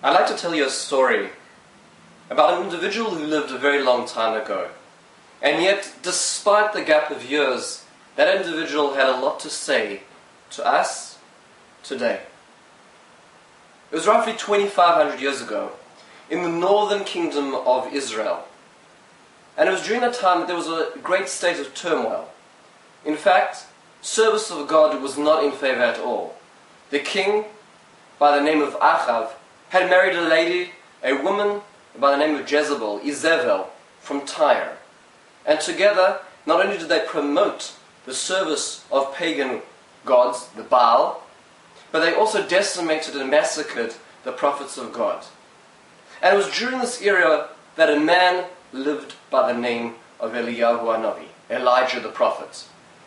I'd like to tell you a story about an individual who lived a very long time ago. And yet, despite the gap of years, that individual had a lot to say to us today. It was roughly 2,500 years ago in the northern kingdom of Israel. And it was during that time that there was a great state of turmoil. In fact, service of God was not in favor at all. The king, by the name of Achav, had married a woman by the name of Jezebel, from Tyre. And together, not only did they promote the service of pagan gods, the Baal, but they also decimated and massacred the prophets of God. And it was during this era that a man lived by the name of Eliyahu Hanavi, Elijah the prophet.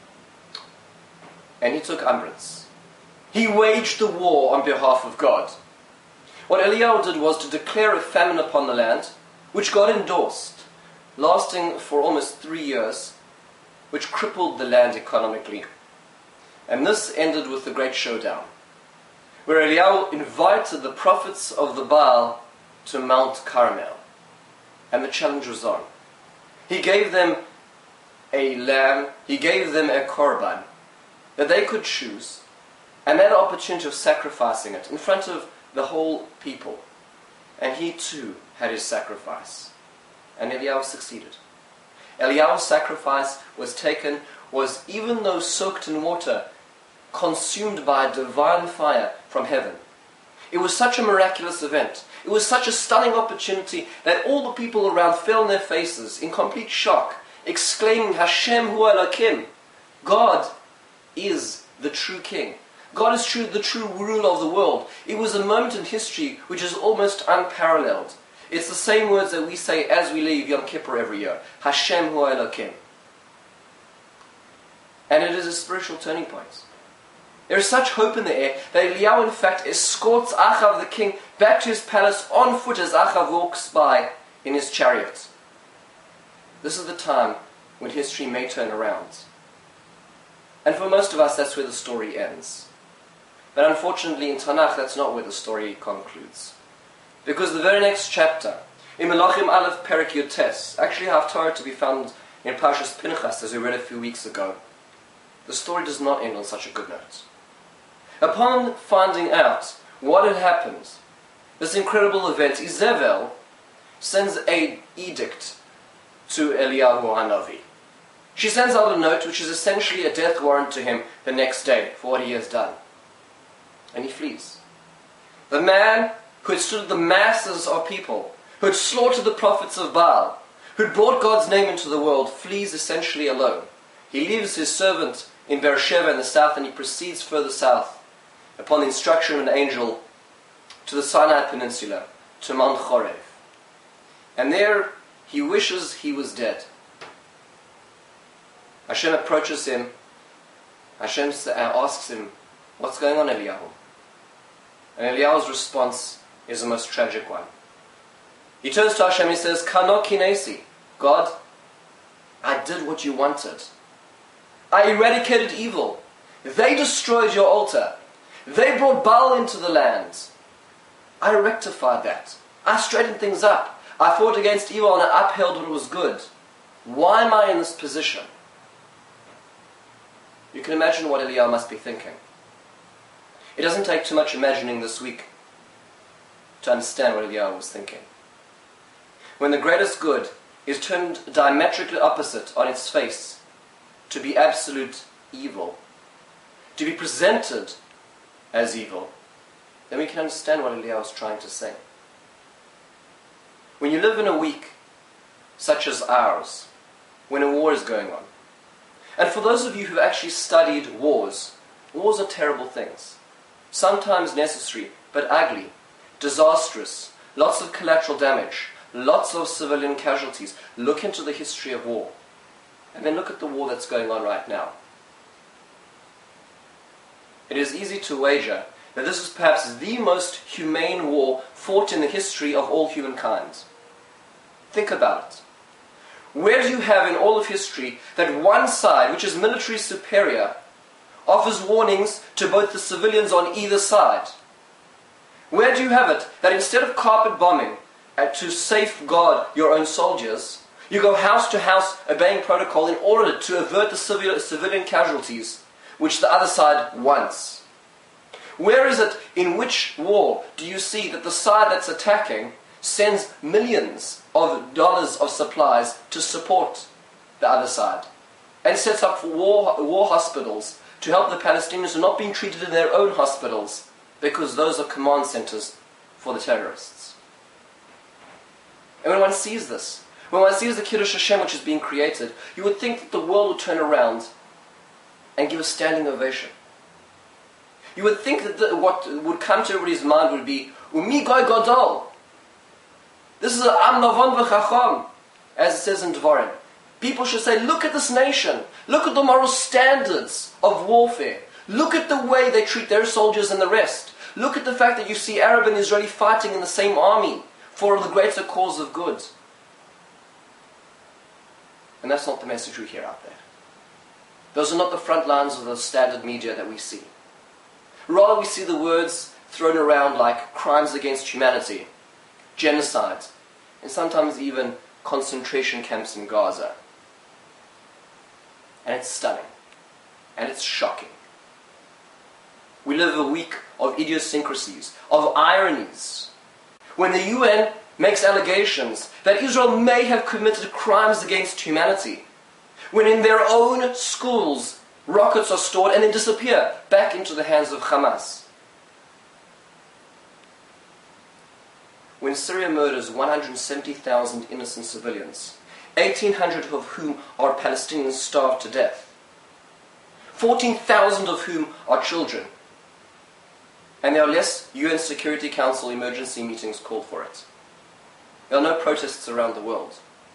And he took umbrance. He waged the war on behalf of God. What Eliyahu did was to declare a famine upon the land, which God endorsed, lasting for almost 3 years, which crippled the land economically. And this ended with the great showdown, where Eliyahu invited the prophets of the Baal to Mount Carmel. And the challenge was on. He gave them a lamb, he gave them a korban, that they could choose, and they had an opportunity of sacrificing it in front of the whole people. And he too had his sacrifice. And Eliyahu succeeded. Eliyahu's sacrifice was even though soaked in water, consumed by a divine fire from heaven. It was such a miraculous event. It was such a stunning opportunity that all the people around fell on their faces in complete shock, exclaiming, Hashem hu Elokim. God is the true king. God is the true ruler of the world. It was a moment in history which is almost unparalleled. It's the same words that we say as we leave Yom Kippur every year. Hashem hu Elokim. And it is a spiritual turning point. There is such hope in the air that Eliyahu in fact escorts Achav the king back to his palace on foot as Achav walks by in his chariot. This is the time when history may turn around. And for most of us, that's where the story ends. But unfortunately in Tanakh, that's not where the story concludes. Because the very next chapter, in Melachim Aleph Perek Yotes, actually Haftarah to be found in Parshas Pinchas, as we read a few weeks ago, the story does not end on such a good note. Upon finding out what had happened, this incredible event, Izebel sends an edict to Eliyahu Hanavi. She sends out a note which is essentially a death warrant to him the next day for what he has done. And he flees. The man who had stood the masses of people, who had slaughtered the prophets of Baal, who had brought God's name into the world, flees essentially alone. He leaves his servant in Beersheba in the south, and he proceeds further south upon the instruction of an angel to the Sinai Peninsula, to Mount Chorev. And there he wishes he was dead. Hashem approaches him. Hashem asks him, what's going on, Eliyahu? And Eliyahu's response is the most tragic one. He turns to Hashem and he says, Kano kinesi, God, I did what you wanted. I eradicated evil. They destroyed your altar. They brought Baal into the land. I rectified that. I straightened things up. I fought against evil and I upheld what was good. Why am I in this position? You can imagine what Eliyahu must be thinking. It doesn't take too much imagining this week to understand what Eliyahu was thinking. When the greatest good is turned diametrically opposite on its face to be absolute evil, to be presented as evil, then we can understand what Eliyahu is trying to say. When you live in a week such as ours, when a war is going on, and for those of you who've actually studied wars are terrible things. Sometimes necessary, but ugly, disastrous, lots of collateral damage, lots of civilian casualties. Look into the history of war, and then look at the war that's going on right now. It is easy to wager that this is perhaps the most humane war fought in the history of all humankind. Think about it. Where do you have in all of history that one side, which is military superior, offers warnings to both the civilians on either side? Where do you have it that instead of carpet bombing to safeguard your own soldiers, you go house to house obeying protocol in order to avert the civilian casualties which the other side wants? Where is it, in which war do you see that the side that's attacking sends millions of dollars of supplies to support the other side and sets up war hospitals to help the Palestinians who are not being treated in their own hospitals because those are command centers for the terrorists? And when one sees this, when one sees the Kiddush Hashem which is being created, you would think that the world would turn around and give a standing ovation. You would think that what would come to everybody's mind would be, Umi Goy Gadol. This is an Am Navon V'Chacham, as it says in Dvarim. People should say, look at this nation. Look at the moral standards of warfare. Look at the way they treat their soldiers and the rest. Look at the fact that you see Arab and Israeli fighting in the same army for the greater cause of good. And that's not the message we hear out there. Those are not the front lines of the standard media that we see. Rather, we see the words thrown around like crimes against humanity, genocide, and sometimes even concentration camps in Gaza. And it's stunning. And it's shocking. We live a week of idiosyncrasies, of ironies. When the UN makes allegations that Israel may have committed crimes against humanity, when in their own schools rockets are stored and then disappear back into the hands of Hamas. When Syria murders 170,000 innocent civilians, 1,800 of whom are Palestinians starved to death, 14,000 of whom are children, and there are less UN Security Council emergency meetings called for it. There are no protests around the world.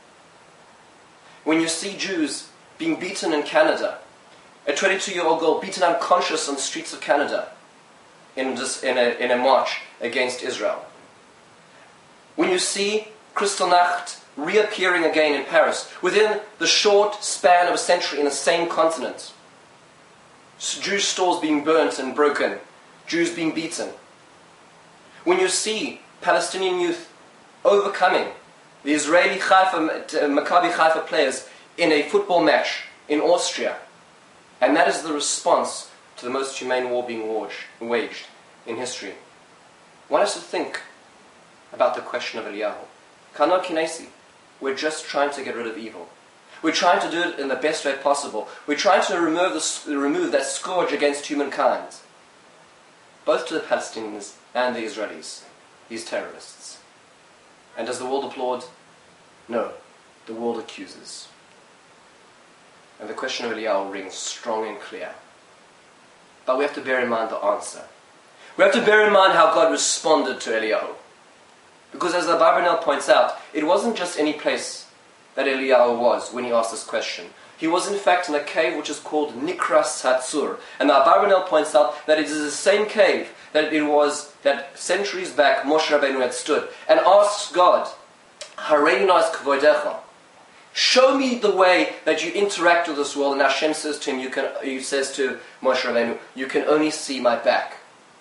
When you see Jews being beaten in Canada, a 22-year-old girl beaten unconscious on the streets of Canada in a march against Israel. When you see Kristallnacht reappearing again in Paris within the short span of a century in the same continent, Jewish stores being burnt and broken, Jews being beaten. When you see Palestinian youth overcoming the Israeli Maccabi Haifa players in a football match in Austria, and that is the response to the most humane war being waged in history, one has to think about the question of Eliyahu. Kana Kinesi, we're just trying to get rid of evil. We're trying to do it in the best way possible. We're trying to remove that scourge against humankind, both to the Palestinians and the Israelis, these terrorists. And does the world applaud? No, the world accuses. And the question of Eliyahu rings strong and clear. But we have to bear in mind the answer. We have to bear in mind how God responded to Eliyahu. Because as the Abarbanel points out, it wasn't just any place that Eliyahu was when he asked this question. He was in fact in a cave which is called Nikras Hatzur. And the Abarbanel points out that it is the same cave that centuries back Moshe Rabbeinu had stood and asked God, Hareinu es kvodecha, show me the way that you interact with this world. And Hashem says to him, he says to Moshe Rabbeinu, you can only see my back.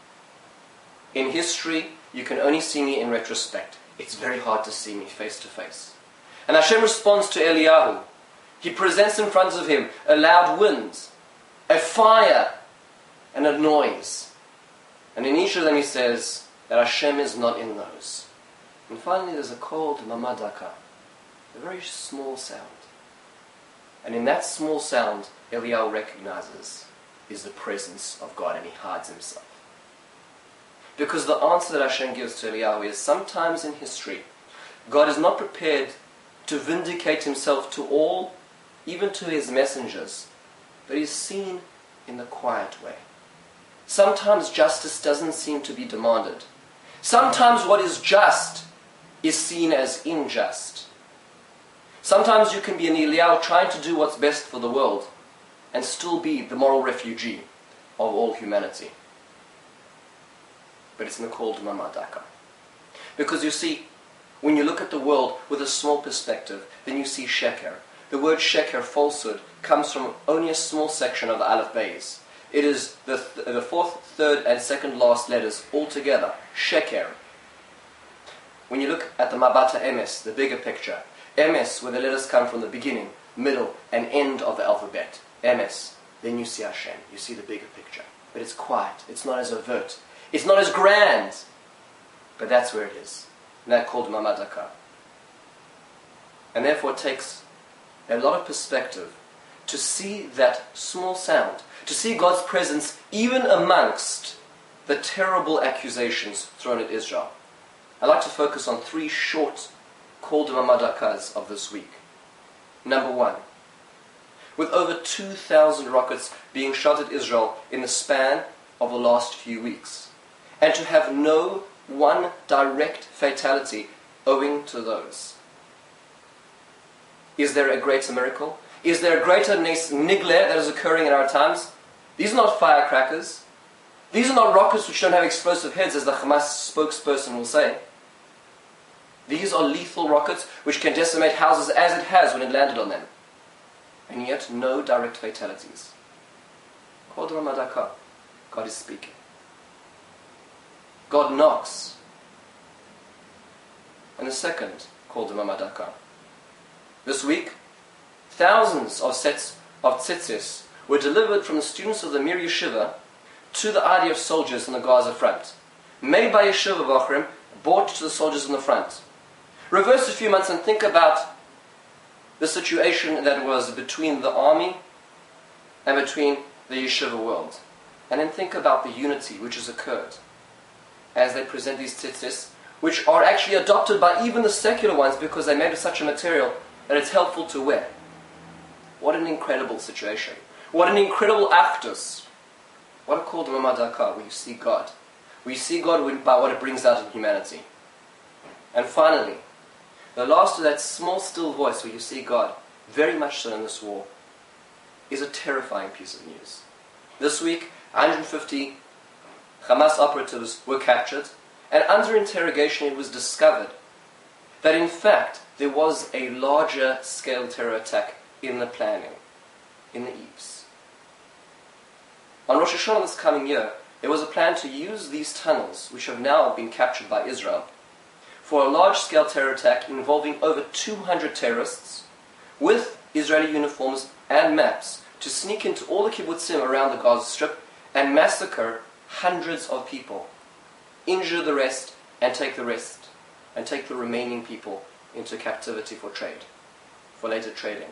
In history, you can only see me in retrospect. It's very hard to see me face to face. And Hashem responds to Eliyahu. He presents in front of him a loud wind, a fire, and a noise. And in each of them he says that Hashem is not in those. And finally there's a cold mamadaka, a very small sound. And in that small sound, Eliyahu recognizes is the presence of God, and he hides himself. Because the answer that Hashem gives to Eliyahu is sometimes in history, God is not prepared to vindicate himself to all, even to his messengers, but he's seen in the quiet way. Sometimes justice doesn't seem to be demanded. Sometimes what is just is seen as unjust. Sometimes you can be an Eliyahu trying to do what's best for the world and still be the moral refugee of all humanity. But it's called Mamadaka. Because you see, when you look at the world with a small perspective, then you see sheker. The word sheker, falsehood, comes from only a small section of the Aleph Beis. It is the fourth, third, and second last letters all together. Sheker. When you look at the Mabata Emes, the bigger picture, Emes, where the letters come from the beginning, middle, and end of the alphabet, Emes, then you see Hashem. You see the bigger picture. But it's quiet. It's not as overt. It's not as grand. But that's where it is. And that's called Mamadaka. And therefore it takes a lot of perspective to see that small sound, to see God's presence even amongst the terrible accusations thrown at Israel. I'd like to focus on 3 short Kol Madakas of this week. Number 1. With over 2,000 rockets being shot at Israel in the span of the last few weeks, and to have no one direct fatality owing to those. Is there a greater miracle? Is there a greater nigle that is occurring in our times? These are not firecrackers. These are not rockets which don't have explosive heads, as the Hamas spokesperson will say. These are lethal rockets which can decimate houses as it has when it landed on them. And yet no direct fatalities. Kol Ramadaka. God is speaking. God knocks. And the second, Kol Ramadaka. This week, thousands of sets of tzitzis were delivered from the students of the Mir Yeshiva to the IDF soldiers on the Gaza front. Made by Yeshiva Bochrim, brought to the soldiers on the front. Reverse a few months and think about the situation that was between the army and between the Yeshiva world. And then think about the unity which has occurred as they present these tzitzis, which are actually adopted by even the secular ones because they're made of such a material that it's helpful to wear. What an incredible situation. What an incredible actus. What a called Mamadaka, where you see God. Where you see God by what it brings out in humanity. And finally, the last of that small still voice where you see God, very much so in this war, is a terrifying piece of news. This week, 150 Hamas operatives were captured, and under interrogation it was discovered that in fact there was a larger scale terror attack in the planning, in the eaves. On Rosh Hashanah this coming year, there was a plan to use these tunnels, which have now been captured by Israel, for a large-scale terror attack involving over 200 terrorists with Israeli uniforms and maps to sneak into all the kibbutzim around the Gaza Strip and massacre hundreds of people, injure the rest, and take the remaining people into captivity for trade, for later trading.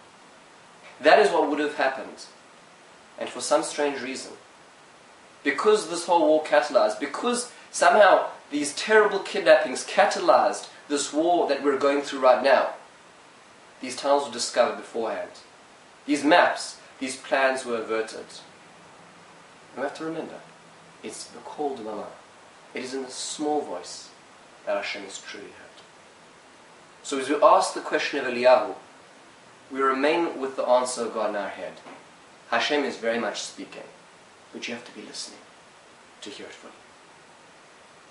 That is what would have happened. And for some strange reason, because this whole war catalyzed, because somehow these terrible kidnappings catalyzed this war that we're going through right now, these tunnels were discovered beforehand. These maps, these plans were averted. And we have to remember, it's the Kol Dmama. It is in the small voice that Hashem is truly heard. So as we ask the question of Eliyahu, we remain with the answer of God in our head. Hashem is very much speaking, but you have to be listening to hear it fully.